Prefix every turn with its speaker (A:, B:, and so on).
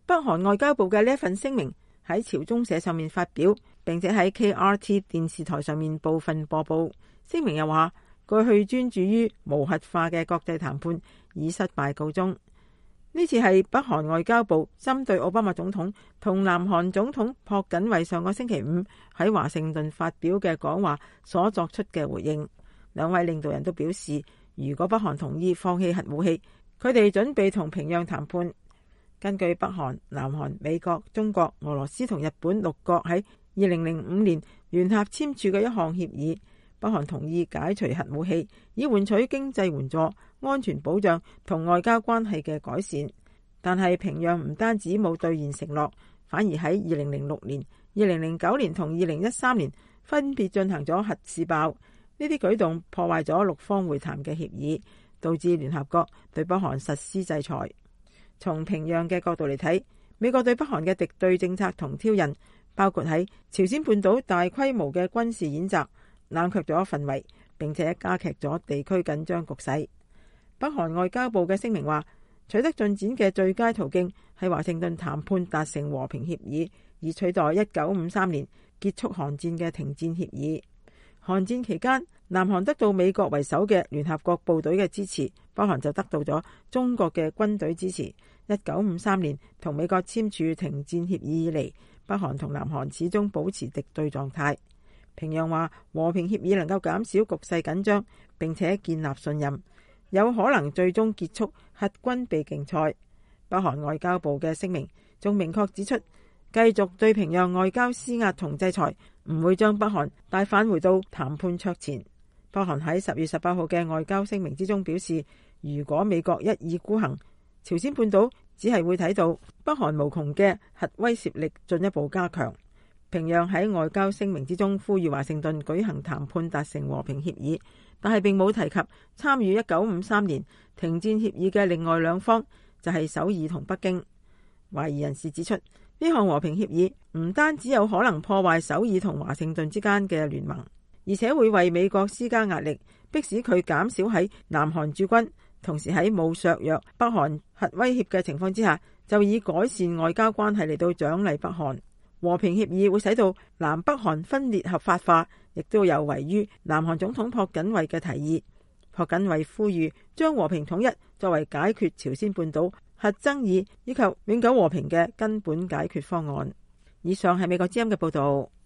A: 北韓外交部嘅呢一份聲明喺朝中社上面發表，並且喺 KRT 電視台上面部分播報。聲明又話，過去專注於無核化嘅國際談判以失敗告終。呢次係北韓外交部針對奧巴馬總統同南韓總統朴槿惠上個星期五喺華盛頓發表嘅講話所作出嘅回應。兩位領導人都表示，如果北韓同意放棄核武器，佢哋準備同平壤談判。根據北韓、南韓、美國、中國、俄羅斯同日本6國喺2005年聯合簽署嘅一項協議，北韓同意解除核武器，以換取經濟援助、安全保障同外交關係嘅改善。但係平壤唔單止冇兌現承諾，反而喺2006年、2009年同2013年分別進行咗核試爆。呢啲舉動破壞咗6方會談嘅協議，導致聯合國對北韓實施制裁。從平壤嘅角度嚟睇，美國對北韓嘅敵對政策同挑釁，包括喺朝鮮半島大規模嘅軍事演習，冷卻咗氛圍，並且加劇咗地區緊張局勢。北韓外交部嘅聲明話，取得進展嘅最佳途徑係華盛頓談判達成和平協議，以取代1953年結束韓戰嘅停戰協議。韓戰期間，南韓得到美國為首嘅聯合國部隊嘅支持，北韓就得到咗中國嘅軍隊支持。1953年同美國簽署停戰協議以嚟，北韓同南韓始終保持敵對狀態。平壤話，和平協議能夠減少局勢緊張，並且建立信任，有可能最終結束核軍備競賽。北韓外交部嘅聲明仲明確指出，繼續對平壤外交施壓同制裁，唔會將北韓帶返回到談判桌前。北韓喺10月18號嘅外交聲明之中表示，如果美國一意孤行，朝鮮半島只係會睇到北韓無窮嘅核威懾力進一步加強。平壤喺外交聲明之中呼籲華盛頓舉行談判達成和平協議，但係並冇提及參與1953年停戰協議嘅另外兩方，就係首爾同北京。懷疑人士指出，呢項和平協議唔單止有可能破壞首爾同華盛頓之間嘅聯盟，而且會為美國施加壓力，迫使佢減少喺南韓駐軍，同時喺冇削弱北韓核威脅嘅情況之下，就以改善外交關係嚟到獎勵北韓。和平協議會使到南北韓分裂合法化，亦都有違於南韓總統朴槿惠嘅提議。朴槿惠呼籲將和平統一作為解決朝鮮半島核爭議以及永久和平嘅根本解決方案。以上係美國之音嘅報道。